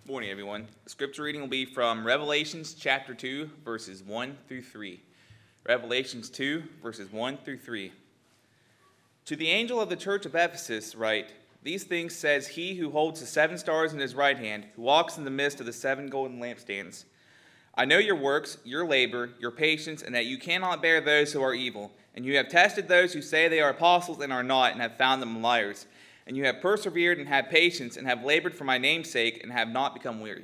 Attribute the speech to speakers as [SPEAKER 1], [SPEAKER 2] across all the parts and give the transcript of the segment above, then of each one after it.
[SPEAKER 1] morning, everyone. The scripture reading will be from Revelations chapter 2, verses 1 through 3. Revelations 2, verses 1 through 3. To the angel of the church of Ephesus write, These things says he who holds the 7 stars in his right hand, who walks in the midst of the 7 golden lampstands. I know your works, your labor, your patience, and that you cannot bear those who are evil. And you have tested those who say they are apostles and are not, and have found them liars. And you have persevered and had patience, and have labored for my name's sake, and have not become weary.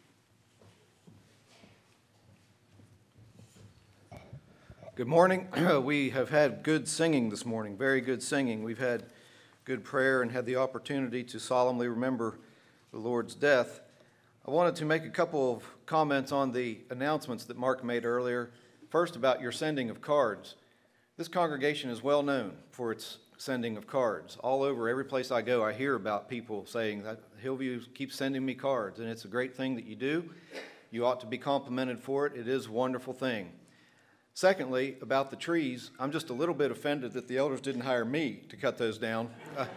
[SPEAKER 2] Good morning. We have had good singing this morning, very good singing. We've had good prayer and had the opportunity to solemnly remember the Lord's death. I wanted to make a couple of comments on the announcements that Mark made earlier. First, about your sending of cards. This congregation is well known for its sending of cards. All over, every place I go, I hear about people saying that Hillview keeps sending me cards, and it's a great thing that you do. You ought to be complimented for it. It is a wonderful thing. Secondly, about the trees, I'm just a little bit offended that the elders didn't hire me to cut those down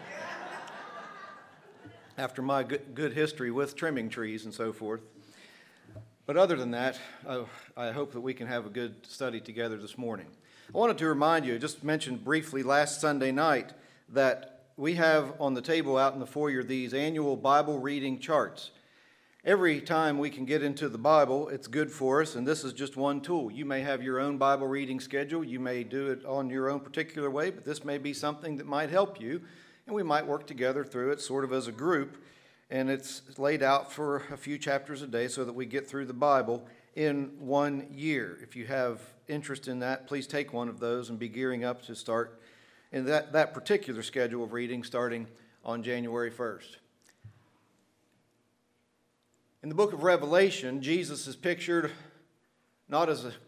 [SPEAKER 2] after my good history with trimming trees and so forth. But other than that, I hope that we can have a good study together this morning. I wanted to remind you, just mentioned briefly last Sunday night, that we have on the table out in the foyer these annual Bible reading charts. Every time we can get into the Bible, it's good for us, and this is just one tool. You may have your own Bible reading schedule. You may do it on your own particular way, but this may be something that might help you, and we might work together through it sort of as a group, and it's laid out for a few chapters a day so that we get through the Bible in 1 year. If you have interest in that, please take one of those and be gearing up to start in that particular schedule of reading starting on January 1st. In the book of Revelation, Jesus is pictured not as a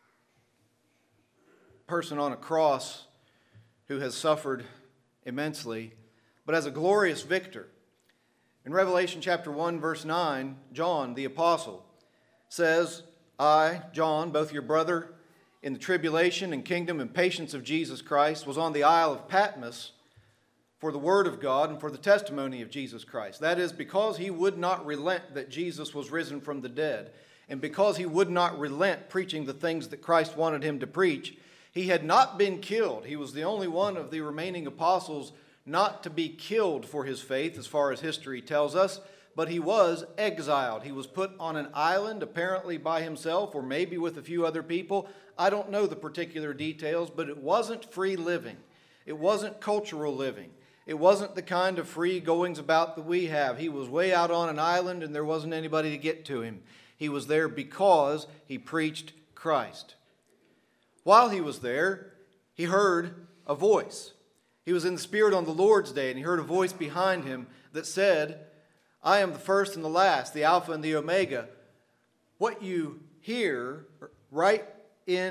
[SPEAKER 2] person on a cross who has suffered immensely, but as a glorious victor. In Revelation chapter 1, verse 9, John, the apostle, says, I, John, both your brother in the tribulation and kingdom and patience of Jesus Christ, was on the Isle of Patmos for the word of God and for the testimony of Jesus Christ. That is, because he would not relent that Jesus was risen from the dead, and because he would not relent preaching the things that Christ wanted him to preach, he had not been killed. He was the only one of the remaining apostles not to be killed for his faith, as far as history tells us, but he was exiled. He was put on an island, apparently by himself, or maybe with a few other people. I don't know the particular details, but it wasn't free living. It wasn't cultural living. It wasn't the kind of free goings about that we have. He was way out on an island and there wasn't anybody to get to him. He was there because he preached Christ. While he was there, he heard a voice. He was in the Spirit on the Lord's day, and he heard a voice behind him that said, I am the first and the last, the Alpha and the Omega. What you hear, write in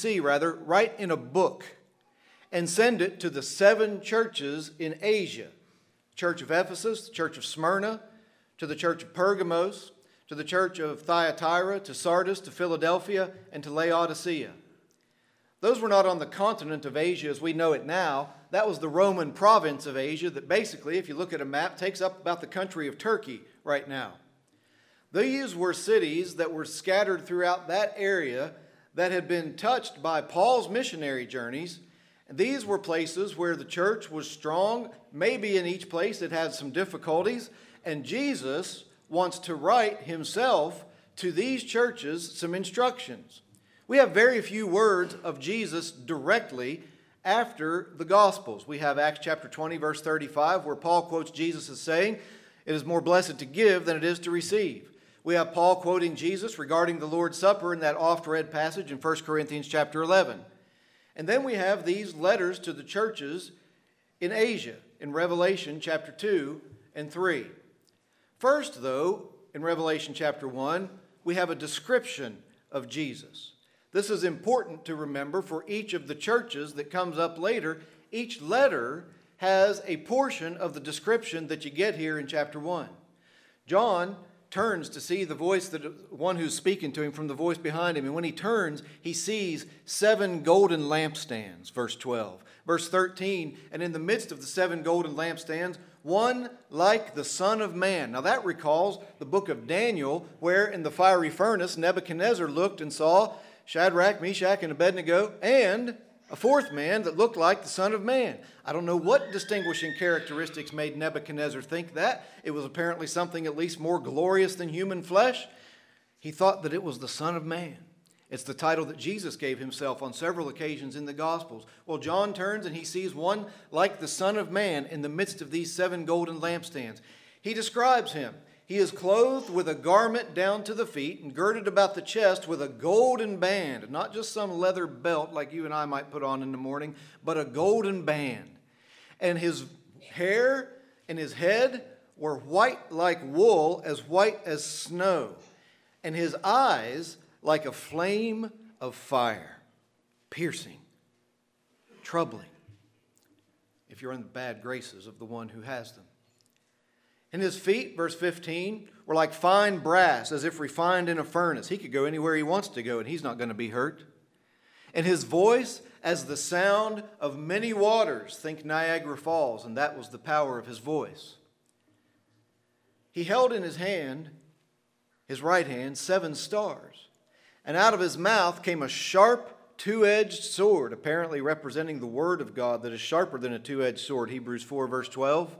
[SPEAKER 2] a book, and send it to the 7 churches in Asia. The church of Ephesus, the church of Smyrna, to the church of Pergamos, to the church of Thyatira, to Sardis, to Philadelphia, and to Laodicea. Those were not on the continent of Asia as we know it now. That was the Roman province of Asia that basically, if you look at a map, takes up about the country of Turkey right now. These were cities that were scattered throughout that area that had been touched by Paul's missionary journeys. These were places where the church was strong. Maybe in each place it had some difficulties. And Jesus wants to write himself to these churches some instructions. We have very few words of Jesus directly after the Gospels. We have Acts chapter 20, verse 35, where Paul quotes Jesus as saying, it is more blessed to give than it is to receive. We have Paul quoting Jesus regarding the Lord's Supper in that oft-read passage in 1 Corinthians chapter 11. And then we have these letters to the churches in Asia in Revelation chapter 2 and 3. First, though, in Revelation chapter 1, we have a description of Jesus. This is important to remember for each of the churches that comes up later. Each letter has a portion of the description that you get here in chapter 1. John turns to see the voice, that one who's speaking to him from the voice behind him. And when he turns, he sees 7 golden lampstands, verse 12. Verse 13, and in the midst of the 7 golden lampstands, one like the Son of Man. Now that recalls the book of Daniel, where in the fiery furnace Nebuchadnezzar looked and saw Shadrach, Meshach, and Abednego, and a fourth man that looked like the Son of Man. I don't know what distinguishing characteristics made Nebuchadnezzar think that. It was apparently something at least more glorious than human flesh. He thought that it was the Son of Man. It's the title that Jesus gave himself on several occasions in the Gospels. Well, John turns and he sees one like the Son of Man in the midst of these 7 golden lampstands. He describes him. He is clothed with a garment down to the feet and girded about the chest with a golden band, not just some leather belt like you and I might put on in the morning, but a golden band. And his hair and his head were white like wool, as white as snow, and his eyes like a flame of fire, piercing, troubling, if you're in the bad graces of the one who has them. And his feet, verse 15, were like fine brass, as if refined in a furnace. He could go anywhere he wants to go, and he's not going to be hurt. And his voice as the sound of many waters. Think Niagara Falls, and that was the power of his voice. He held in his hand, his right hand, 7 stars. And out of his mouth came a sharp, two-edged sword, apparently representing the word of God that is sharper than a two-edged sword. Hebrews 4, verse 12.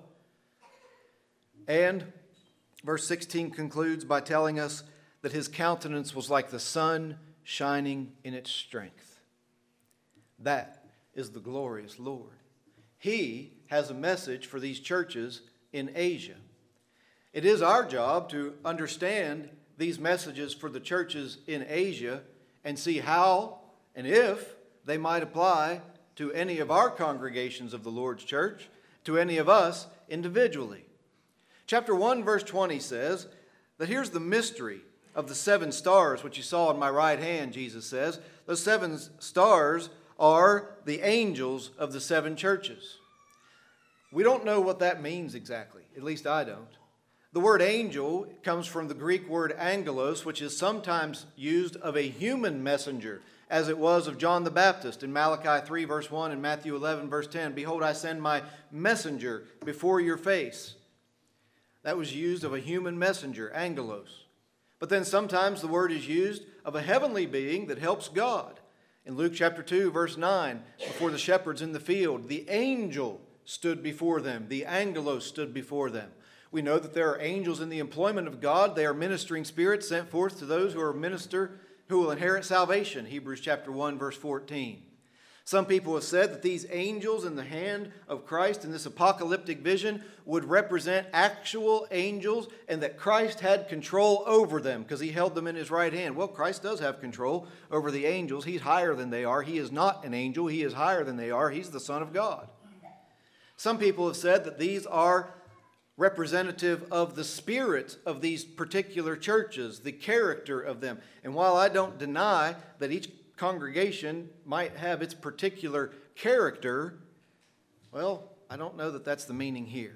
[SPEAKER 2] And verse 16 concludes by telling us that his countenance was like the sun shining in its strength. That is the glorious Lord. He has a message for these churches in Asia. It is our job to understand these messages for the churches in Asia and see how and if they might apply to any of our congregations of the Lord's church, to any of us individually. Chapter 1, verse 20 says that here's the mystery of the 7 stars, which you saw in my right hand, Jesus says. Those 7 stars are the angels of the 7 churches. We don't know what that means exactly. At least I don't. The word angel comes from the Greek word angelos, which is sometimes used of a human messenger, as it was of John the Baptist in Malachi 3, verse 1 and Matthew 11, verse 10. Behold, I send my messenger before your face. That was used of a human messenger, angelos. But then sometimes the word is used of a heavenly being that helps God. In Luke chapter 2, verse 9, before the shepherds in the field, the angel stood before them. The angelos stood before them. We know that there are angels in the employment of God. They are ministering spirits sent forth to those who will inherit salvation. Hebrews chapter 1, verse 14. Some people have said that these angels in the hand of Christ in this apocalyptic vision would represent actual angels and that Christ had control over them because he held them in his right hand. Well, Christ does have control over the angels. He's higher than they are. He is not an angel. He is higher than they are. He's the Son of God. Some people have said that these are representative of the spirit of these particular churches, the character of them. And while I don't deny that each congregation might have its particular character, well, I don't know that that's the meaning here.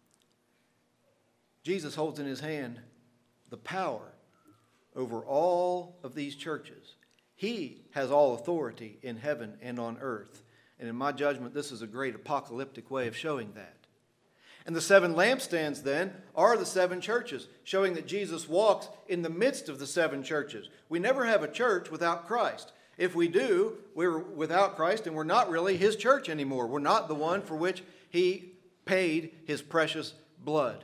[SPEAKER 2] Jesus holds in his hand the power over all of these churches. He has all authority in heaven and on earth. And in my judgment, this is a great apocalyptic way of showing that. And the 7 lampstands then are the 7 churches, showing that Jesus walks in the midst of the 7 churches. We never have a church without Christ. If we do, we're without Christ and we're not really his church anymore. We're not the one for which he paid his precious blood.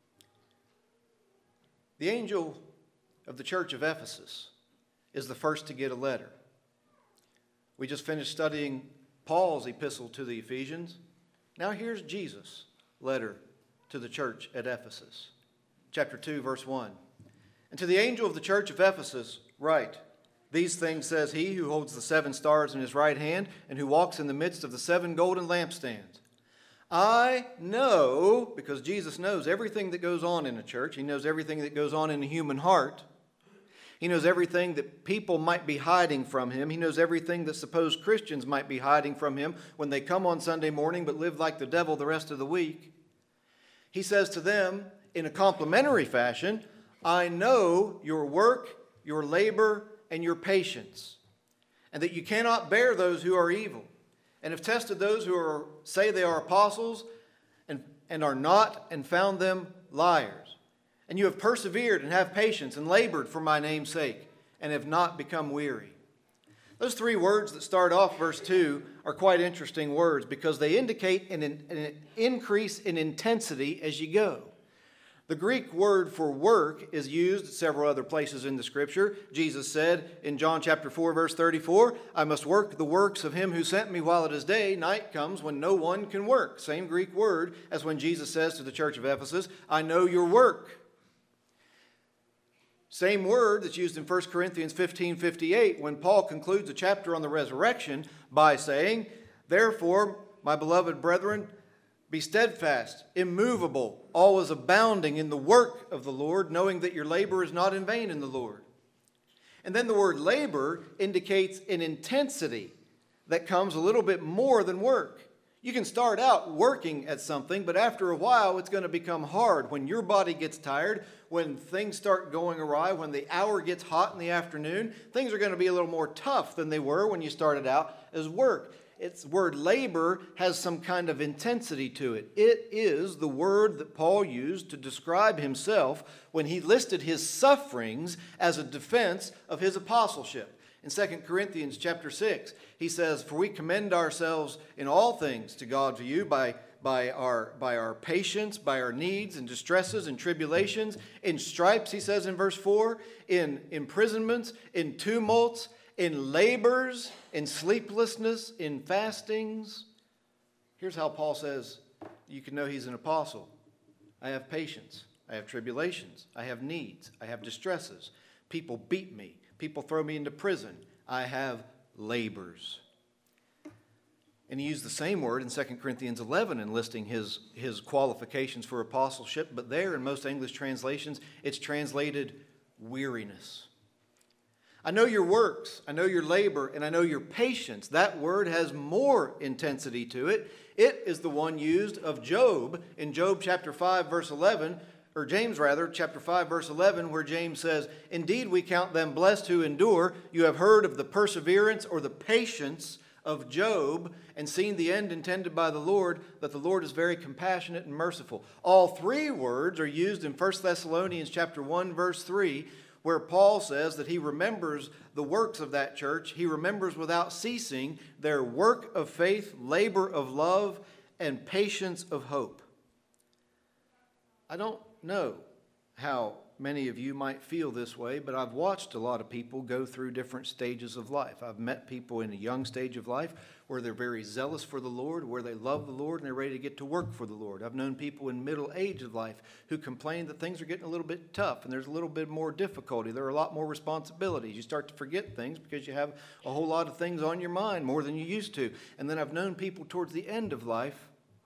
[SPEAKER 2] The angel of the church of Ephesus is the first to get a letter. We just finished studying Paul's epistle to the Ephesians. Now here's Jesus' letter to the church at Ephesus. Chapter 2, verse 1. And to the angel of the church of Ephesus write, these things says he who holds the 7 stars in his right hand and who walks in the midst of the 7 golden lampstands. I know, because Jesus knows everything that goes on in a church. He knows everything that goes on in a human heart. He knows everything that people might be hiding from him. He knows everything that supposed Christians might be hiding from him when they come on Sunday morning but live like the devil the rest of the week. He says to them in a complimentary fashion, I know your work, your labor, and your patience, and that you cannot bear those who are evil, and have tested those who say they are apostles and and are not, and found them liars. And you have persevered and have patience and labored for my name's sake, and have not become weary. Those three words that start off verse 2 are quite interesting words because they indicate an increase in intensity as you go. The Greek word for work is used several other places in the Scripture. Jesus said in John chapter 4, verse 34, I must work the works of him who sent me while it is day. Night comes when no one can work. Same Greek word as when Jesus says to the church of Ephesus, I know your work. Same word that's used in 1 Corinthians 15:58 when Paul concludes a chapter on the resurrection by saying, therefore, my beloved brethren, be steadfast, immovable, always abounding in the work of the Lord, knowing that your labor is not in vain in the Lord. And then the word labor indicates an intensity that comes a little bit more than work. You can start out working at something, but after a while it's going to become hard. When your body gets tired, when things start going awry, when the hour gets hot in the afternoon, things are going to be a little more tough than they were when you started out as work. Its word labor has some kind of intensity to it. It is the word that Paul used to describe himself when he listed his sufferings as a defense of his apostleship. In 2 Corinthians chapter 6, he says, for we commend ourselves in all things to God for you by our patience, by our needs and distresses and tribulations, in stripes, he says in verse 4, in imprisonments, in tumults, in labors, in sleeplessness, in fastings. Here's how Paul says you can know he's an apostle. I have patience. I have tribulations. I have needs. I have distresses. People beat me. People throw me into prison. I have labors. And he used the same word in 2 Corinthians 11 in listing his qualifications for apostleship, but there in most English translations, it's translated weariness. I know your works, I know your labor, and I know your patience. That word has more intensity to it. It is the one used of Job in Job chapter 5, verse 11, or James rather, chapter 5, verse 11, where James says, indeed we count them blessed who endure. You have heard of the perseverance or the patience of Job and seen the end intended by the Lord, that the Lord is very compassionate and merciful. All three words are used in 1 Thessalonians chapter 1, verse 3, where Paul says that he remembers the works of that church. He remembers without ceasing their work of faith, labor of love, and patience of hope. I don't know how many of you might feel this way, but I've watched a lot of people go through different stages of life. I've met people in a young stage of life where they're very zealous for the Lord, where they love the Lord, and they're ready to get to work for the Lord. I've known people in middle age of life who complain that things are getting a little bit tough and there's a little bit more difficulty. There are a lot more responsibilities. You start to forget things because you have a whole lot of things on your mind, more than you used to. And then I've known people towards the end of life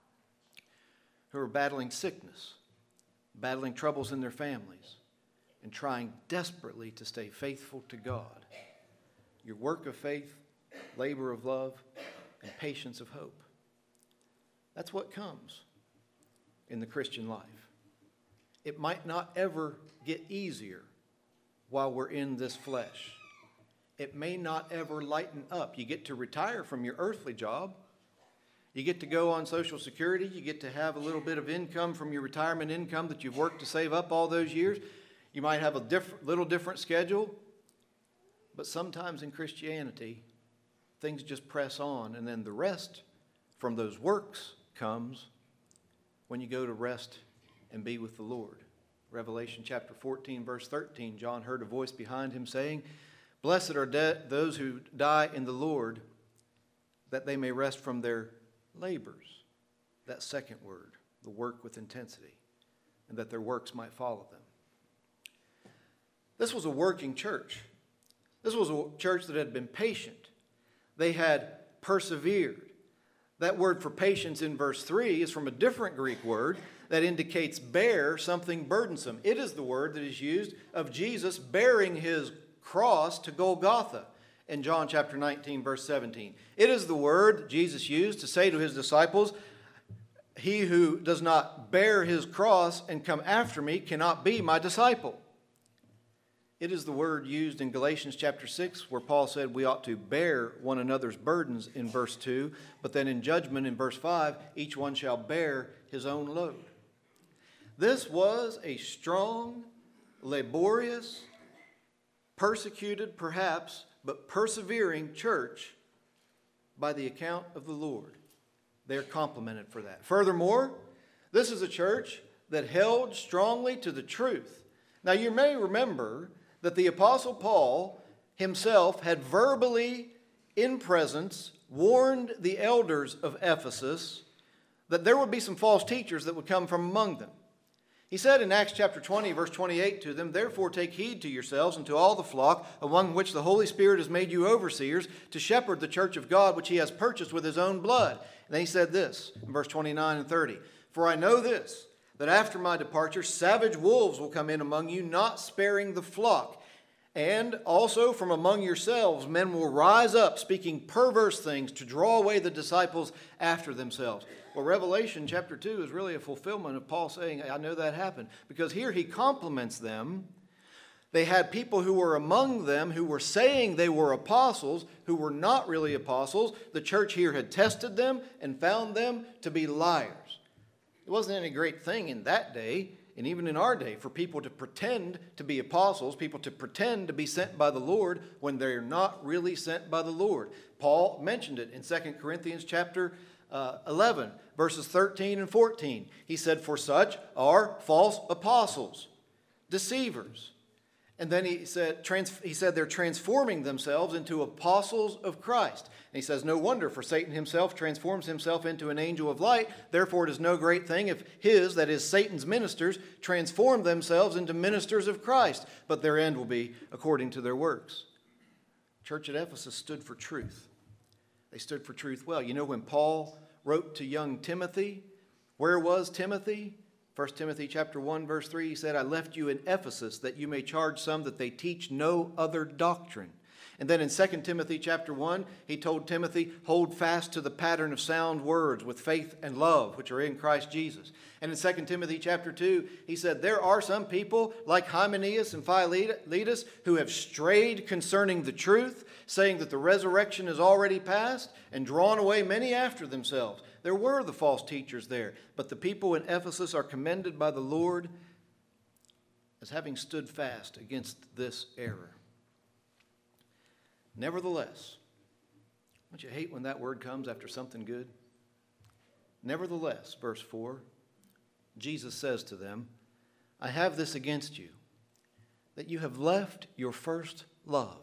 [SPEAKER 2] who are battling sickness, battling troubles in their families, and trying desperately to stay faithful to God. Your work of faith, labor of love, and patience of hope. That's what comes in the Christian life. It might not ever get easier while we're in this flesh. It may not ever lighten up. You get to retire from your earthly job. You get to go on Social Security. You get to have a little bit of income from your retirement income that you've worked to save up all those years. You might have a little different schedule, but sometimes in Christianity, things just press on, and then the rest from those works comes when you go to rest and be with the Lord. Revelation chapter 14, verse 13, John heard a voice behind him saying, blessed are those who die in the Lord, that they may rest from their labors. That second word, the work with intensity, and that their works might follow them. This was a working church. This was a church that had been patient. They had persevered. That word for patience in verse 3 is from a different Greek word that indicates bear something burdensome. It is the word that is used of Jesus bearing his cross to Golgotha in John chapter 19, verse 17. It is the word Jesus used to say to his disciples, he who does not bear his cross and come after me cannot be my disciple. It is the word used in Galatians chapter 6 where Paul said we ought to bear one another's burdens in verse 2, but then in judgment in verse 5, each one shall bear his own load. This was a strong, laborious, persecuted perhaps, but persevering church by the account of the Lord. They're complimented for that. Furthermore, this is a church that held strongly to the truth. Now, you may remember that the Apostle Paul himself had verbally, in presence, warned the elders of Ephesus that there would be some false teachers that would come from among them. He said in Acts chapter 20, verse 28 to them, "Therefore take heed to yourselves and to all the flock, among which the Holy Spirit has made you overseers, to shepherd the church of God, which he has purchased with his own blood." And then he said this in verse 29 and 30, "For I know this, that after my departure savage wolves will come in among you, not sparing the flock. And also from among yourselves men will rise up, speaking perverse things to draw away the disciples after themselves." Well, Revelation chapter 2 is really a fulfillment of Paul saying, I know that happened. Because here he compliments them. They had people who were among them who were saying they were apostles, who were not really apostles. The church here had tested them and found them to be liars. It wasn't any great thing in that day, and even in our day, for people to pretend to be apostles, people to pretend to be sent by the Lord when they're not really sent by the Lord. Paul mentioned it in 2 Corinthians chapter 11, verses 13 and 14. He said, "For such are false apostles, deceivers." And then he said they're transforming themselves into apostles of Christ. And he says, "No wonder, for Satan himself transforms himself into an angel of light. Therefore it is no great thing if his," that is Satan's ministers, "transform themselves into ministers of Christ. But their end will be according to their works." Church at Ephesus stood for truth. They stood for truth well. You know, when Paul wrote to young Timothy, where was Timothy? 1 Timothy chapter 1, verse 3, he said, "I left you in Ephesus that you may charge some that they teach no other doctrine." And then in 2 Timothy chapter 1, he told Timothy, "Hold fast to the pattern of sound words with faith and love, which are in Christ Jesus." And in 2 Timothy chapter 2, he said, "There are some people like Hymenaeus and Philetus who have strayed concerning the truth, saying that the resurrection is already past, and drawn away many after themselves." There were the false teachers there, but the people in Ephesus are commended by the Lord as having stood fast against this error. Nevertheless, don't you hate when that word comes after something good? Nevertheless, verse 4, Jesus says to them, "I have this against you, that you have left your first love."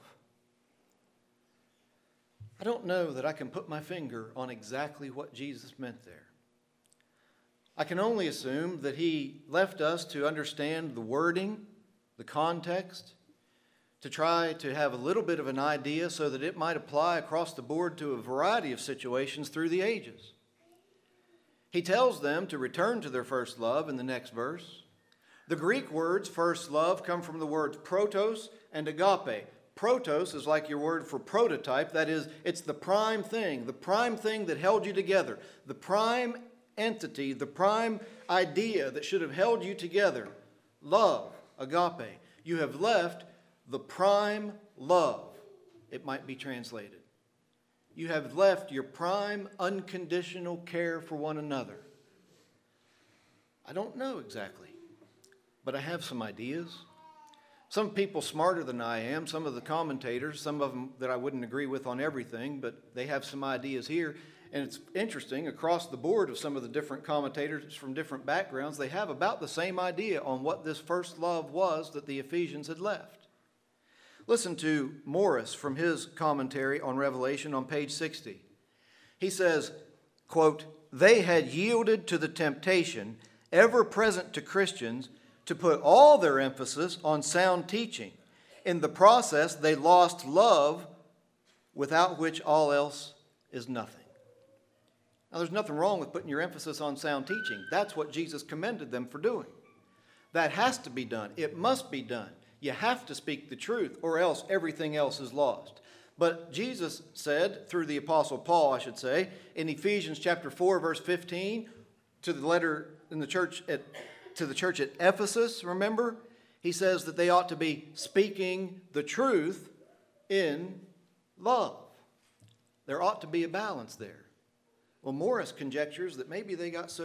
[SPEAKER 2] I don't know that I can put my finger on exactly what Jesus meant there. I can only assume that he left us to understand the wording, the context, to try to have a little bit of an idea so that it might apply across the board to a variety of situations through the ages. He tells them to return to their first love in the next verse. The Greek words first love come from the words protos and agape. Protos is like your word for prototype. That is, it's the prime thing that held you together, the prime entity, the prime idea that should have held you together. Love, agape. You have left the prime love, it might be translated. You have left your prime unconditional care for one another. I don't know exactly, but I have some ideas. Some people smarter than I am, some of the commentators, some of them that I wouldn't agree with on everything, but they have some ideas here. And it's interesting, across the board of some of the different commentators from different backgrounds, they have about the same idea on what this first love was that the Ephesians had left. Listen to Morris from his commentary on Revelation on page 60. He says, quote, "They had yielded to the temptation ever present to Christians to put all their emphasis on sound teaching. In the process, they lost love, without which all else is nothing." Now, there's nothing wrong with putting your emphasis on sound teaching. That's what Jesus commended them for doing. That has to be done. It must be done. You have to speak the truth, or else everything else is lost. But Jesus said, through the Apostle Paul, I should say, in Ephesians chapter 4, verse 15, to the letter in the church to the church at Ephesus, remember? He says that they ought to be speaking the truth in love. There ought to be a balance there. Well, Morris conjectures that maybe they got so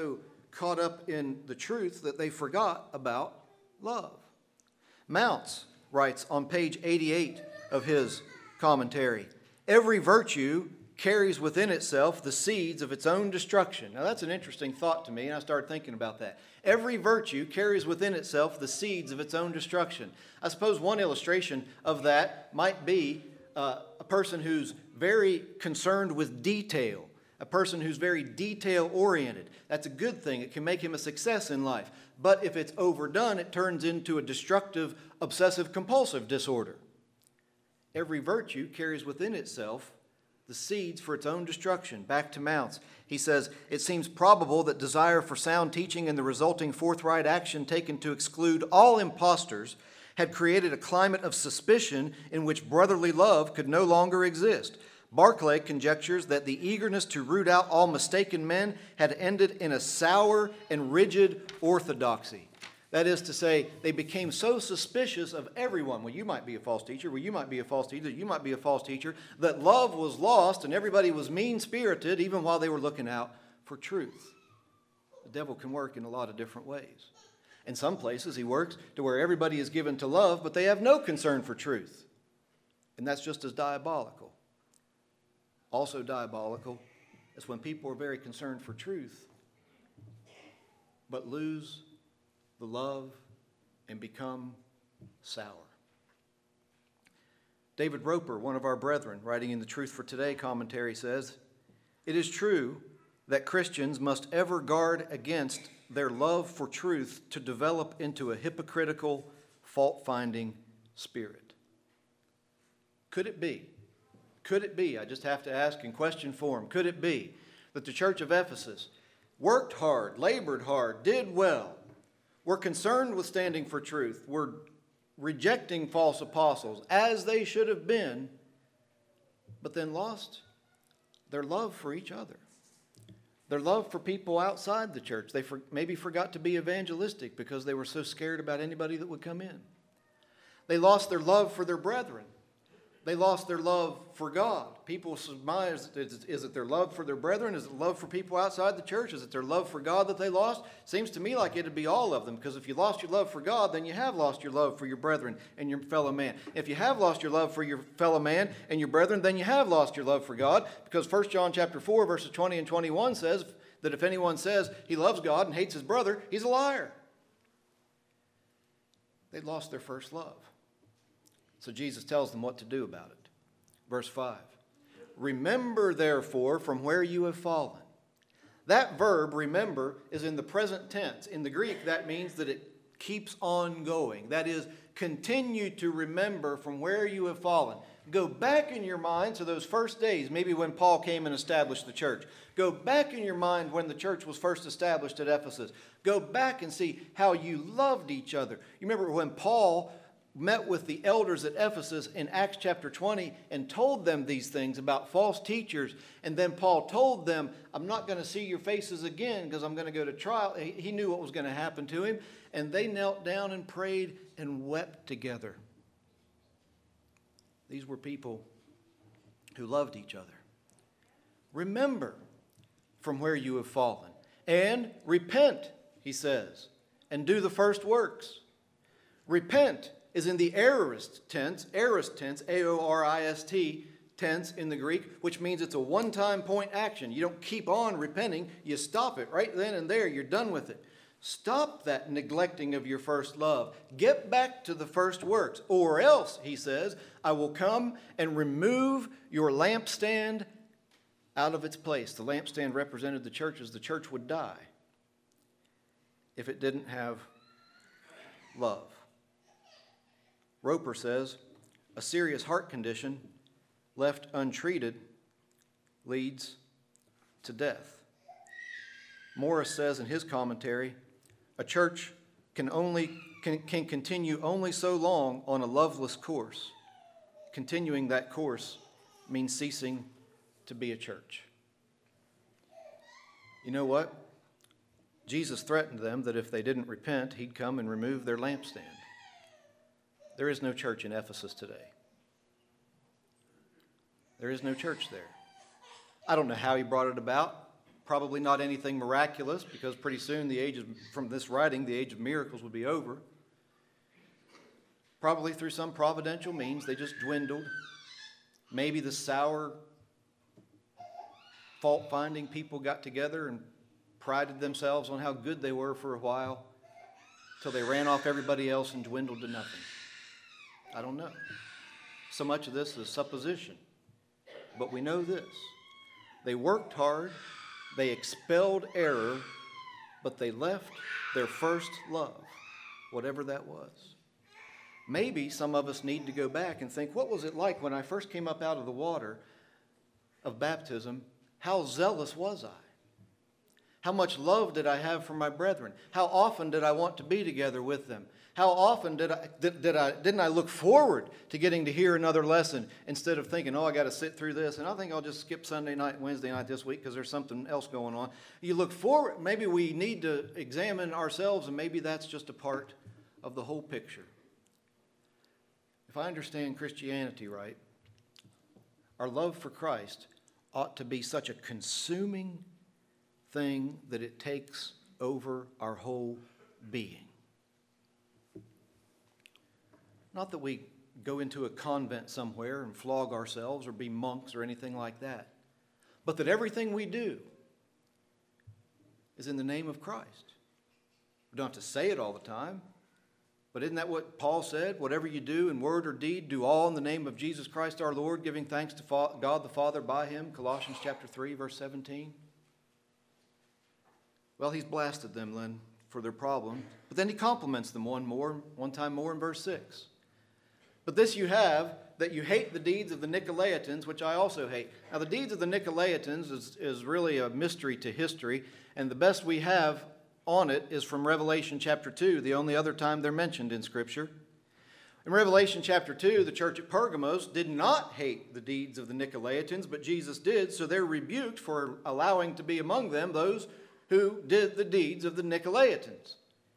[SPEAKER 2] caught up in the truth that they forgot about love. Mounce writes on page 88 of his commentary, every virtue carries within itself the seeds of its own destruction. Now that's an interesting thought to me, and I started thinking about that. Every virtue carries within itself the seeds of its own destruction. I suppose one illustration of that might be a person who's very concerned with detail, a person who's very detail-oriented. That's a good thing. It can make him a success in life. But if it's overdone, it turns into a destructive, obsessive-compulsive disorder. Every virtue carries within itself the seeds for its own destruction. Back to Mounce. He says, it seems probable that desire for sound teaching and the resulting forthright action taken to exclude all impostors had created a climate of suspicion in which brotherly love could no longer exist. Barclay conjectures that the eagerness to root out all mistaken men had ended in a sour and rigid orthodoxy. That is to say, they became so suspicious of everyone. Well, you might be a false teacher. Well, you might be a false teacher. You might be a false teacher. That love was lost and everybody was mean-spirited even while they were looking out for truth. The devil can work in a lot of different ways. In some places, he works to where everybody is given to love, but they have no concern for truth. And that's just as diabolical. Also diabolical is when people are very concerned for truth, but lose the love and become sour. David Roper, one of our brethren, writing in the Truth for Today commentary, says, it is true that Christians must ever guard against their love for truth to develop into a hypocritical, fault-finding spirit. Could it be, I just have to ask in question form, could it be that the church of Ephesus worked hard, labored hard, did well, were concerned with standing for truth, were rejecting false apostles as they should have been, but then lost their love for each other, their love for people outside the church? They maybe forgot to be evangelistic because they were so scared about anybody that would come in. They lost their love for their brethren. They lost their love for God. People surmise, is it their love for their brethren? Is it love for people outside the church? Is it their love for God that they lost? Seems to me like it'd be all of them, because if you lost your love for God, then you have lost your love for your brethren and your fellow man. If you have lost your love for your fellow man and your brethren, then you have lost your love for God, because 1 John chapter 4, verses 20 and 21 says that if anyone says he loves God and hates his brother, he's a liar. They lost their first love. So Jesus tells them what to do about it. Verse 5. Remember, therefore, from where you have fallen. That verb, remember, is in the present tense. In the Greek, that means that it keeps on going. That is, continue to remember from where you have fallen. Go back in your mind to those first days, maybe when Paul came and established the church. Go back in your mind when the church was first established at Ephesus. Go back and see how you loved each other. You remember when Paul met with the elders at Ephesus in Acts chapter 20 and told them these things about false teachers. And then Paul told them, I'm not going to see your faces again because I'm going to go to trial. He knew what was going to happen to him. And they knelt down and prayed and wept together. These were people who loved each other. Remember from where you have fallen and repent, he says, and do the first works. Repent is in the aorist tense, A-O-R-I-S-T tense in the Greek, which means it's a one-time point action. You don't keep on repenting, you stop it right then and there, you're done with it. Stop that neglecting of your first love. Get back to the first works, or else, he says, I will come and remove your lampstand out of its place. The lampstand represented the church as the church would die if it didn't have love. Roper says, a serious heart condition left untreated leads to death. Morris says in his commentary, a church can continue only so long on a loveless course. Continuing that course means ceasing to be a church. You know what? Jesus threatened them that if they didn't repent, he'd come and remove their lampstand. There is no church in Ephesus today. There is no church there. I don't know how he brought it about. Probably not anything miraculous, because pretty soon from this writing, the age of miracles would be over. Probably through some providential means, they just dwindled. Maybe the sour, fault-finding people got together and prided themselves on how good they were for a while, till they ran off everybody else and dwindled to nothing. I don't know. So much of this is supposition. But we know this. They worked hard, they expelled error, but they left their first love, whatever that was. Maybe some of us need to go back and think, what was it like when I first came up out of the water of baptism? How zealous was I? How much love did I have for my brethren? How often did I want to be together with them? How often didn't I look forward to getting to hear another lesson instead of thinking, oh, I got to sit through this, and I think I'll just skip Sunday night and Wednesday night this week because there's something else going on. You look forward. Maybe we need to examine ourselves, and maybe that's just a part of the whole picture. If I understand Christianity right, our love for Christ ought to be such a consuming thing that it takes over our whole being. Not that we go into a convent somewhere and flog ourselves or be monks or anything like that, but that everything we do is in the name of Christ. We don't have to say it all the time, but isn't that what Paul said? Whatever you do in word or deed, do all in the name of Jesus Christ our Lord, giving thanks to God the Father by him, Colossians chapter 3, verse 17. Well, he's blasted them then for their problem, but then he compliments them one time more in verse 6. But this you have, that you hate the deeds of the Nicolaitans, which I also hate. Now, the deeds of the Nicolaitans is really a mystery to history, and the best we have on it is from Revelation chapter 2, the only other time they're mentioned in Scripture. In Revelation chapter 2, the church at Pergamos did not hate the deeds of the Nicolaitans, but Jesus did, so they're rebuked for allowing to be among them those who did the deeds of the Nicolaitans.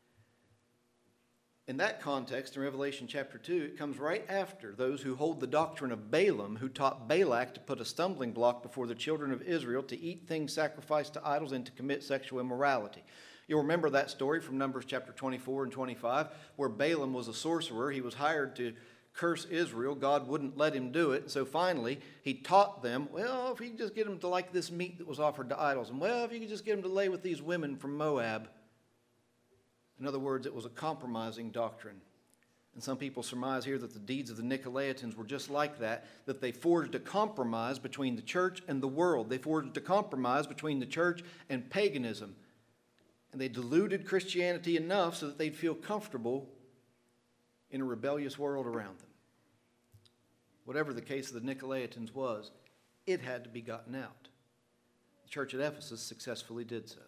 [SPEAKER 2] In that context, in Revelation chapter 2, it comes right after those who hold the doctrine of Balaam, who taught Balak to put a stumbling block before the children of Israel to eat things sacrificed to idols and to commit sexual immorality. You'll remember that story from Numbers chapter 24 and 25, where Balaam was a sorcerer. He was hired to curse Israel. God wouldn't let him do it. And so finally, he taught them, well, if you could just get them to like this meat that was offered to idols, and well, if you could just get them to lay with these women from Moab. In other words, it was a compromising doctrine. And some people surmise here that the deeds of the Nicolaitans were just like that they forged a compromise between the church and the world. They forged a compromise between the church and paganism. And they diluted Christianity enough so that they'd feel comfortable in a rebellious world around them. Whatever the case of the Nicolaitans was, it had to be gotten out. The church at Ephesus successfully did so.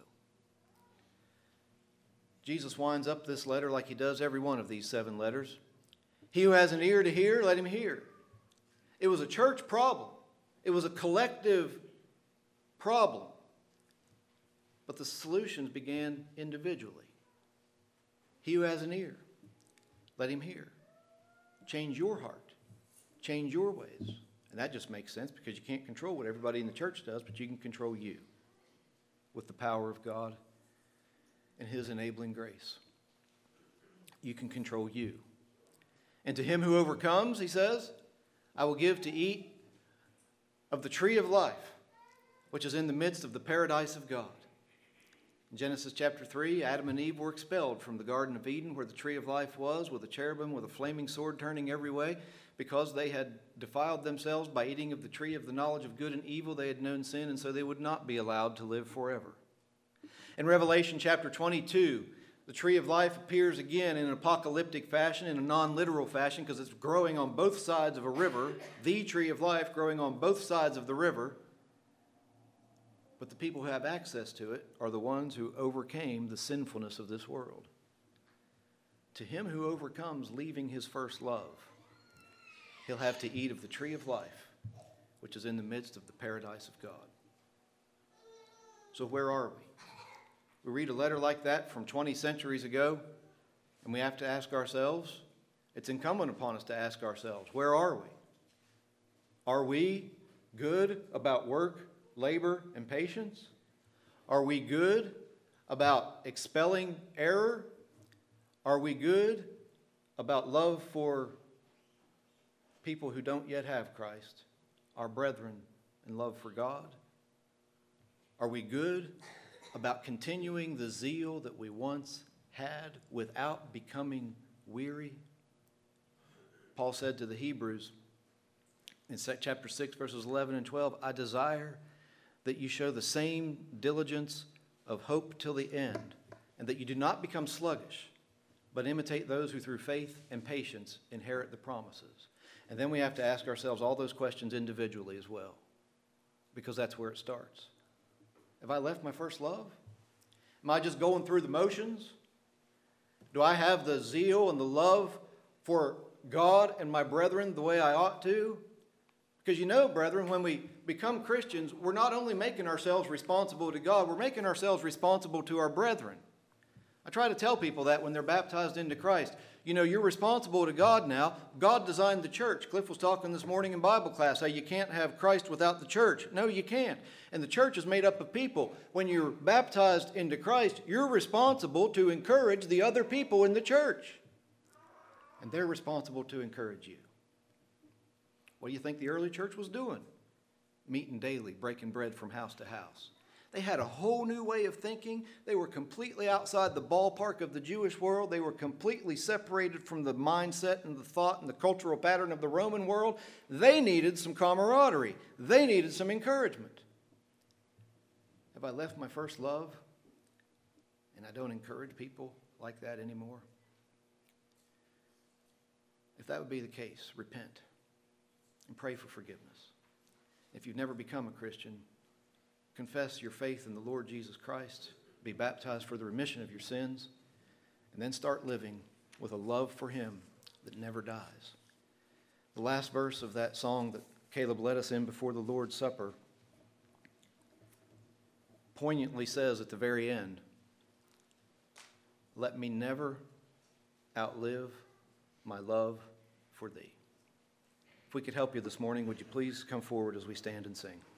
[SPEAKER 2] Jesus winds up this letter like he does every one of these 7 letters. He who has an ear to hear, let him hear. It was a church problem. It was a collective problem. But the solutions began individually. He who has an ear, let him hear. Change your heart. Change your ways. And that just makes sense because you can't control what everybody in the church does, but you can control you with the power of God and his enabling grace. You can control you. And to him who overcomes, he says, I will give to eat of the tree of life, which is in the midst of the paradise of God. In Genesis chapter 3, Adam and Eve were expelled from the Garden of Eden, where the tree of life was, with a cherubim with a flaming sword turning every way, because they had defiled themselves by eating of the tree of the knowledge of good and evil. They had known sin, and so they would not be allowed to live forever. In Revelation chapter 22, the tree of life appears again in an apocalyptic fashion, in a non-literal fashion, because it's growing on both sides of a river, the tree of life growing on both sides of the river. But the people who have access to it are the ones who overcame the sinfulness of this world. To him who overcomes, leaving his first love, he'll have to eat of the tree of life, which is in the midst of the paradise of God. So where are we? We read a letter like that from 20 centuries ago, and we have to ask ourselves, it's incumbent upon us to ask ourselves, where are we? Are we good about work, labor, and patience? Are we good about expelling error? Are we good about love for people who don't yet have Christ, our brethren, and love for God? Are we good about continuing the zeal that we once had without becoming weary? Paul said to the Hebrews in chapter 6, verses 11 and 12, I desire that you show the same diligence of hope till the end, and that you do not become sluggish, but imitate those who through faith and patience inherit the promises. And then we have to ask ourselves all those questions individually as well, because that's where it starts. Have I left my first love? Am I just going through the motions? Do I have the zeal and the love for God and my brethren the way I ought to? Because you know, brethren, when we become Christians, we're not only making ourselves responsible to God, we're making ourselves responsible to our brethren. I try to tell people that when they're baptized into Christ. You know, you're responsible to God now. God designed the church. Cliff was talking this morning in Bible class how you can't have Christ without the church. No, you can't. And the church is made up of people. When you're baptized into Christ, you're responsible to encourage the other people in the church. And they're responsible to encourage you. What do you think the early church was doing? Meeting daily, breaking bread from house to house. They had a whole new way of thinking. They were completely outside the ballpark of the Jewish world. They were completely separated from the mindset and the thought and the cultural pattern of the Roman world. They needed some camaraderie. They needed some encouragement. Have I left my first love and I don't encourage people like that anymore? If that would be the case, repent and pray for forgiveness. If you've never become a Christian, confess your faith in the Lord Jesus Christ, be baptized for the remission of your sins, and then start living with a love for Him that never dies. The last verse of that song that Caleb led us in before the Lord's Supper poignantly says at the very end, let me never outlive my love for thee. If we could help you this morning, would you please come forward as we stand and sing?